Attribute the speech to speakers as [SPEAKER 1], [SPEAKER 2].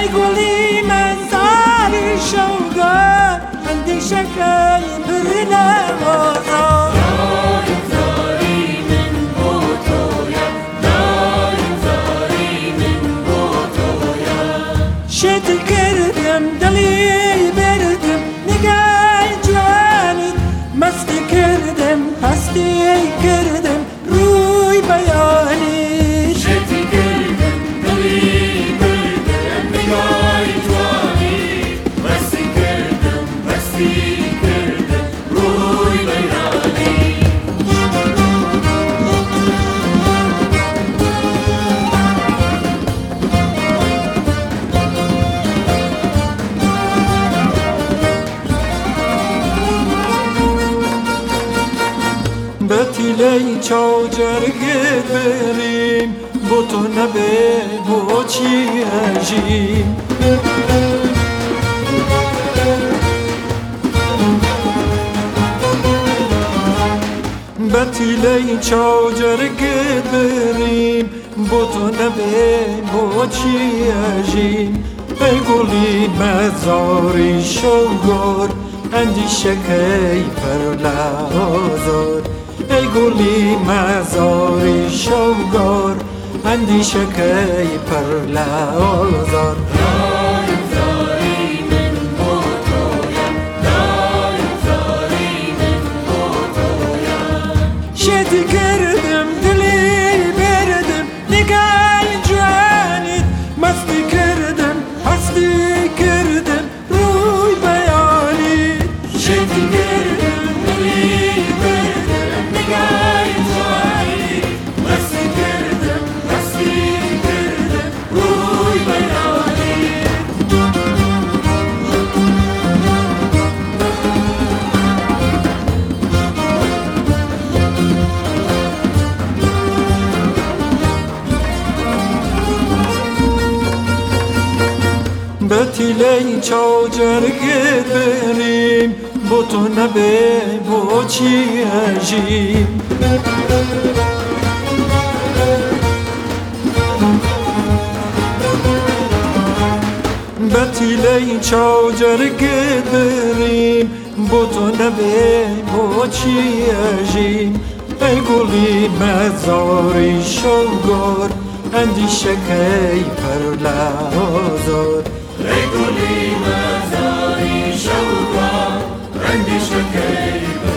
[SPEAKER 1] ای گلی مزاری شوگان اندیشکای پر نوازان شد کردم دلی بردم نگاه جوانت مستی کردم هستی کردم روی بیانی
[SPEAKER 2] شد کردم دلی بردم نگاه جوانت مستی کردم روی بیانی
[SPEAKER 1] بتیلی چاجرگت بریم بو تو نبه بو چی اجیم بتیلی چاجرگت بریم بو تو نبه بو چی اجیم ای گلی مزاری شوگار اندیشکای پر لحظار ای گلی مزاری شوگار اندیشکای پر لحظار شدی کردم دلی بردم نگاه جوانت مستی کردم هستی کردم روی بیانی شدی کردم دلی بردم نگاه جوانت مستی کردم روی بیانی بتیلی چاجرگت بریم بو تو نبه بو چی اجیم بتیلی چاجرگت بریم بو تو نبه بو چی اجیم ای گلی مزاری شوگار اندیشکای پر لحظار
[SPEAKER 2] ای گلی مزاری شوگان اندیشکای